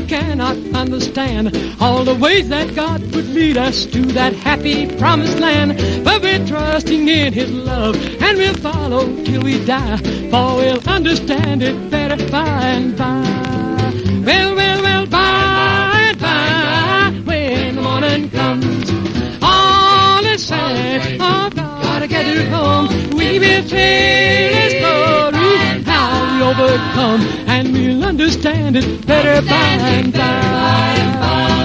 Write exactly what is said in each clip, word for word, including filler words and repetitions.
we cannot understand all the ways that God would lead us to that happy promised land. But we're trusting in His love, and we'll follow till we die, for we'll understand it better by and by. Well, well, well, by and by, when the morning comes, all is said, oh God, I gathered home, we will tell His story, how we overcome, and we'll understand it better by and by.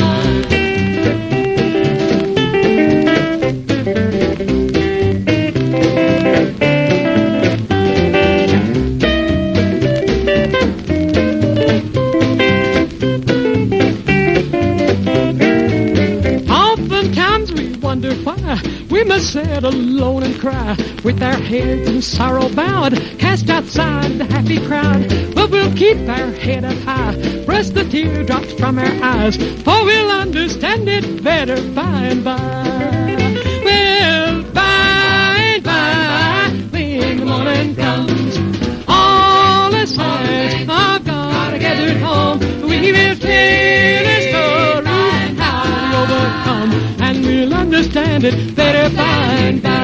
Wonder why we must sit alone and cry, with our heads in sorrow bowed, cast outside the happy crowd. But we'll keep our head up high, brush the teardrops from our eyes, for we'll understand it better by and by. Well, by and by, when the morning comes, all the saints of God gathered home, we will tell a story how we overcome, and we'll understand it better by and by.